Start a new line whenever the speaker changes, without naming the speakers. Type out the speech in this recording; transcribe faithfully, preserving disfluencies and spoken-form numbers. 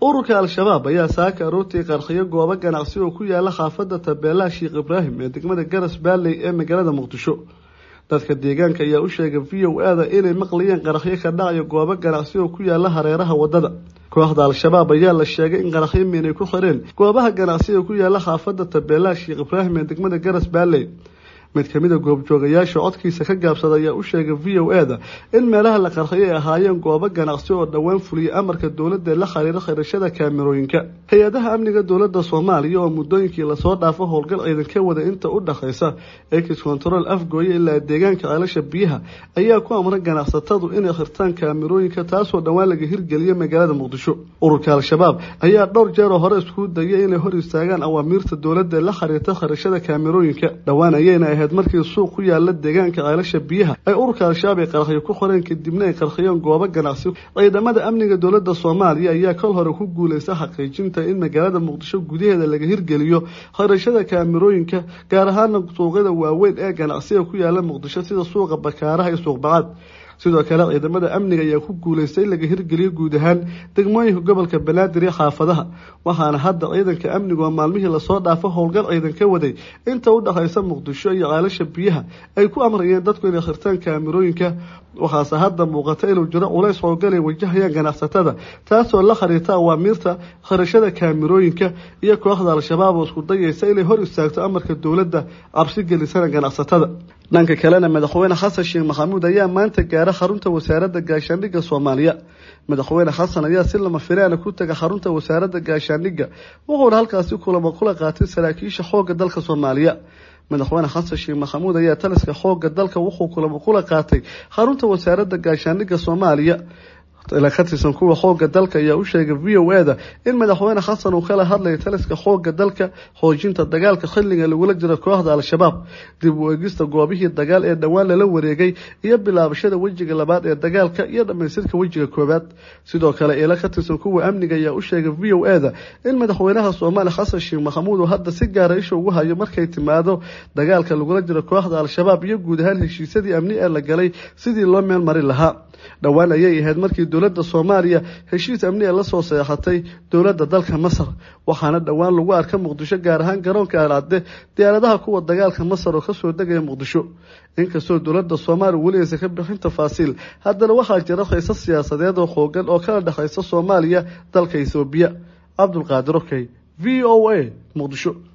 ururka al-shabaab ayaa saaka aroortii qarxiyo goobo ganacsi oo ku yaala xaafadda Tabeelaha Sheekh Ibraahim ee degmada Garas Baalley ee magaalada Muqdisho. dadka deegaanka ayaa u sheegay V O A da inay maqlayeen qaraxyo ka dhacayo goobo ganacsi oo ku yaala hareeraha wadada. kooxda al-shabaab ayaa la sheegay in qaraxyo miinay ku xireen goobaha ganacsi oo ku yaala xaafadda Tabeelaha Sheekh Ibraahim ee degmada Garas Baalley. mid ka mid ah goobjoogayaasha codkiisa ka gaabsaday ayaa u sheegay V O A da in meelaha la qarxiyay ay ahaayeen goobo ganacsi oo dhawaan fuliyay amarka dowladda la xiriira xirashada kaamirooyinka. hay-adaha amniga dowladda Soomaaliya oo muddooyinkii la soo dhaafo howlgal ciidan ka wada inta u dhaxaysa ex control afgooye ilaa deegaanka ceelasha biyaha ayaa ku amray ganacsatadu inay xirtaan kaamirooyinka taasoo dhawaan laga hirgeliyay magaalada Muqdisho. ururka al-shabaab ayaa dhowr jeer hore isku dayay inay hor istaagaan awaamiirta dowladda la xiriirta xirashada kaamirooyinka. dhawaan ayayna markii suuq ku yaala deegaanka ceelasha biyaha ay ururka al-shabaab ay qarxiyo ku qoreen kadibna ay qarxiyeen goobo ganacsi. ciidamada amniga dowladda Soomaaliya ayaa kal hore ku guuleystay xaqiijinta in magaalada Muqdisho gudaheeda laga hirgeliyo xirashada kaamirooyinka gaar ahaan suuqyada waaweyn ee ganacsiga ku yaala Muqdisho sida suuqa Bakaaraha iyo suuq Bacad. sidoo kale ciidamada amniga ayaa ku guuleystay laga hirgeliyo guud ahaan degmooyinka gobolka Banaadir iyo xaafadaha. waxaana hadda ciidanka amniga maalmihii la soo dhaafo howlgal ciidan ka waday inta u dhaxaysa Muqdisho iyo ceelasha biyaha ay ku amrayeen dadku inay xirtaan kaamirooyinka. waxaase hadda muuqata inuu jiro culays howlgal ay wajahayaan ganacsatada taasoo la xiriirta awaamiirta xirashada kaamirooyinka iyo kooxda al-shabaab oo isku dayaysa inay hor istaagto amarka dowladda cabsi gelisana ganacsatada. dhanka kalena madaxweyne xasan sheekh maxamuud ayaa maanta gaaray xarunta wasaaradda gaashaandhigga Soomaaliya. madaxweyne xasan ayaa si lama filaan ku tagay xarunta wasaaradda gaashaandhigga wuxuuna halkaasi kulamo kula qaatay saraakiisha xoogga dalka Soomaaliya. madaxweyne xasan sheekh maxamuud ayaa taliska xoogga dalka wuxuu kulamo kula qaatay xarunta wasaaradda gaashaandhigga Soomaaliya. ila ka tirsan kuwa xoogga dalka ayaa u sheegay V O A da in madaxweyne xasan uu kala hadlay taliska xoogga dalka xoojinta dagaalka xilliga lagula jiro kooxda al-shabaab, dib u eegista goobihii dagaal ee dhawaan lala wareegay iyo bilaabashada wajiga labaad ee dagaalka iyo dhamaystirka wajiga koobaad. sidoo kale ila ka tirsan kuwa amniga ayaa u sheegay V O A da in madaxweynaha Soomaaliya xasan sheekh maxamuud uu hadda si gaar ah isha ugu hayo markay timaado dagaalka lagula jiro kooxda al-shabaab iyo guud ahaan heshiisyadii amni ee la galay sidii loo meel marin lahaa. dhawaan ayay ahayd markii dowladda Soomaaliya heshiis amni la soo saxeexatay dowladda dalka Masar, waxaana dhawaan lagu arkay Muqdisho gaar ahaan garoonka Aalaade diyaaradaha kuwa dagaalka Masar oo ka soo degay Muqdisho. inkastoo dowladda Soomaaliya weli aysan ka bixin tafaasiil, haddana waxaa jira xiisad siyaasadeed oo xooggan oo kala dhaxaysa Soomaaliya dalka Itoobiya. Cabdulqaadir Okey, V O A, Muqdisho.